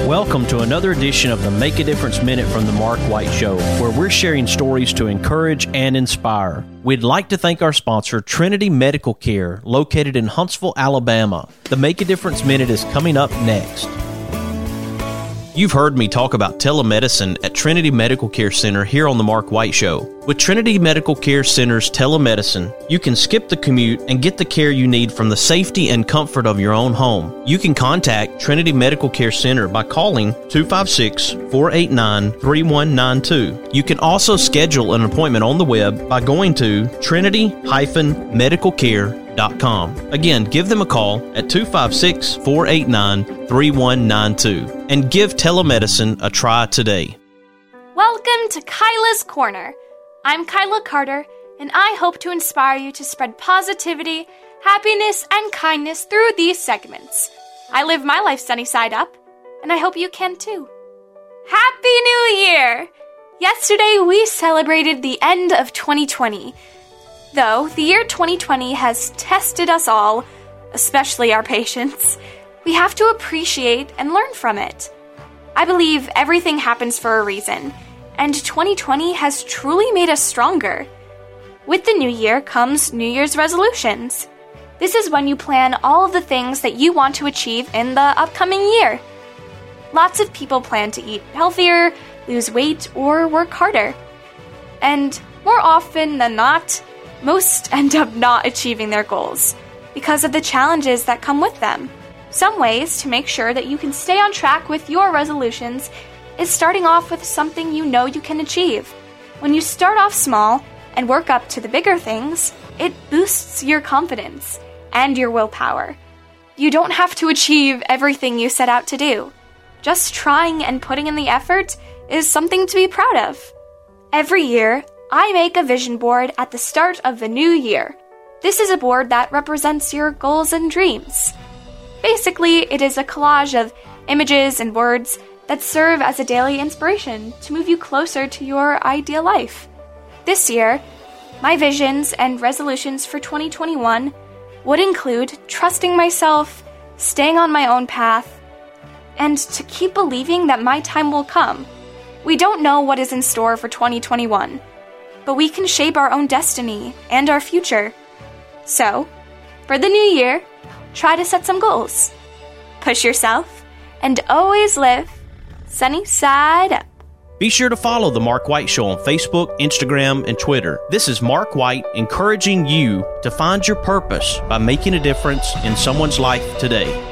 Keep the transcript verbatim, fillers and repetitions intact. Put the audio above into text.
Welcome to another edition of the Make a Difference Minute from the Mark White Show, where we're sharing stories to encourage and inspire. We'd like to thank our sponsor, Trinity Medical Care, located in Huntsville, Alabama. The Make a Difference Minute is coming up next. You've heard me talk about telemedicine at Trinity Medical Care Center here on the Mark White Show. With Trinity Medical Care Center's telemedicine, you can skip the commute and get the care you need from the safety and comfort of your own home. You can contact Trinity Medical Care Center by calling two five six, four eight nine, three one nine two. You can also schedule an appointment on the web by going to trinity dash medical care dot com. Again, give them a call at two five six, four eight nine, three one nine two and give telemedicine a try today. Welcome to Kyla's Corner. I'm Kyla Carter, and I hope to inspire you to spread positivity, happiness, and kindness through these segments. I live my life sunny side up, and I hope you can too. Happy New Year! Yesterday we celebrated the end of twenty twenty. Though the year twenty twenty has tested us all, especially our patience, we have to appreciate and learn from it. I believe everything happens for a reason, and twenty twenty has truly made us stronger. With the new year comes New Year's resolutions. This is when you plan all of the things that you want to achieve in the upcoming year. Lots of people plan to eat healthier, lose weight, or work harder. And more often than not, most end up not achieving their goals because of the challenges that come with them. Some ways to make sure that you can stay on track with your resolutions is starting off with something you know you can achieve. When you start off small and work up to the bigger things, it boosts your confidence and your willpower. You don't have to achieve everything you set out to do. Just trying and putting in the effort is something to be proud of. Every year, I make a vision board at the start of the new year. This is a board that represents your goals and dreams. Basically, it is a collage of images and words that serve as a daily inspiration to move you closer to your ideal life. This year, my visions and resolutions for twenty twenty-one would include trusting myself, staying on my own path, and to keep believing that my time will come. We don't know what is in store for twenty twenty-one. But we can shape our own destiny and our future. So, for the new year, try to set some goals. Push yourself, and always live sunny side up. Be sure to follow The Mark White Show on Facebook, Instagram, and Twitter. This is Mark White encouraging you to find your purpose by making a difference in someone's life today.